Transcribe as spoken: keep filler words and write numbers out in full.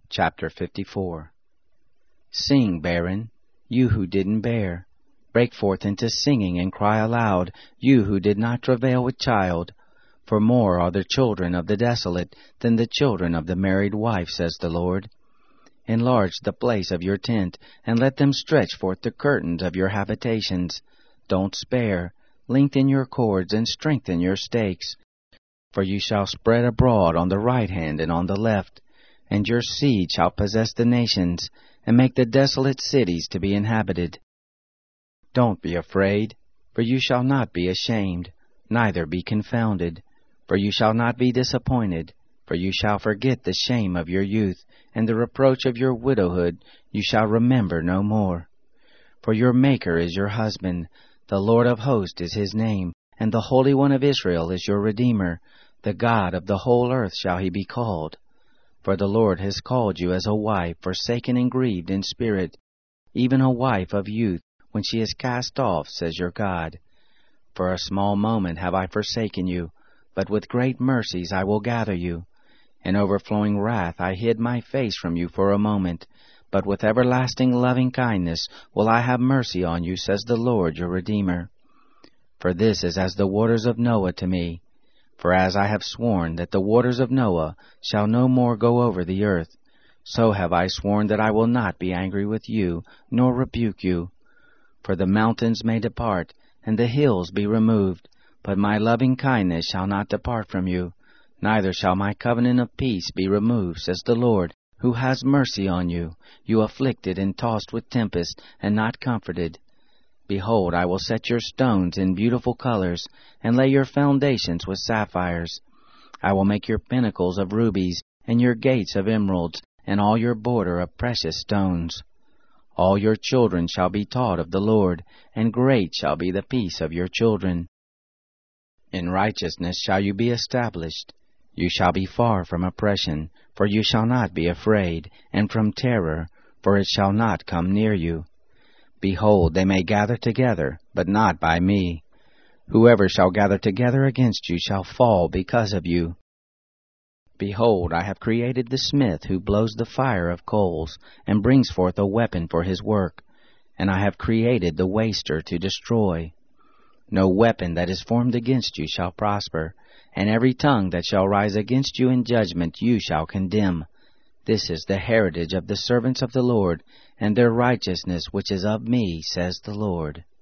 Chapter fifty-four. Sing, barren, you who didn't bear. Break forth into singing and cry aloud, you who did not travail with child. For more are the children of the desolate than the children of the married wife, says the Lord. Enlarge the place of your tent, and let them stretch forth the curtains of your habitations. Don't spare. Lengthen your cords and strengthen your stakes. For you shall spread abroad on the right hand and on the left, and your seed shall possess the nations, and make the desolate cities to be inhabited. Don't be afraid, for you shall not be ashamed, neither be confounded, for you shall not be disappointed, for you shall forget the shame of your youth, and the reproach of your widowhood you shall remember no more. For your Maker is your husband, the Lord of hosts is his name, and the Holy One of Israel is your Redeemer. The God of the whole earth shall he be called. For the Lord has called you as a wife forsaken and grieved in spirit, even a wife of youth, when she is cast off, says your God. For a small moment have I forsaken you, but with great mercies I will gather you. In overflowing wrath I hid my face from you for a moment, but with everlasting loving kindness will I have mercy on you, says the Lord your Redeemer. For this is as the waters of Noah to me. For as I have sworn that the waters of Noah shall no more go over the earth, so have I sworn that I will not be angry with you, nor rebuke you. For the mountains may depart, and the hills be removed, but my loving kindness shall not depart from you, neither shall my covenant of peace be removed, says the Lord, who has mercy on you, you afflicted and tossed with tempest, and not comforted. Behold, I will set your stones in beautiful colors, and lay your foundations with sapphires. I will make your pinnacles of rubies, and your gates of emeralds, and all your border of precious stones. All your children shall be taught of the Lord, and great shall be the peace of your children. In righteousness shall you be established. You shall be far from oppression, for you shall not be afraid, and from terror, for it shall not come near you. Behold, they may gather together, but not by me. Whoever shall gather together against you shall fall because of you. Behold, I have created the smith who blows the fire of coals, and brings forth a weapon for his work, and I have created the waster to destroy. No weapon that is formed against you shall prosper, and every tongue that shall rise against you in judgment you shall condemn. This is the heritage of the servants of the Lord, and their righteousness which is of me, says the Lord.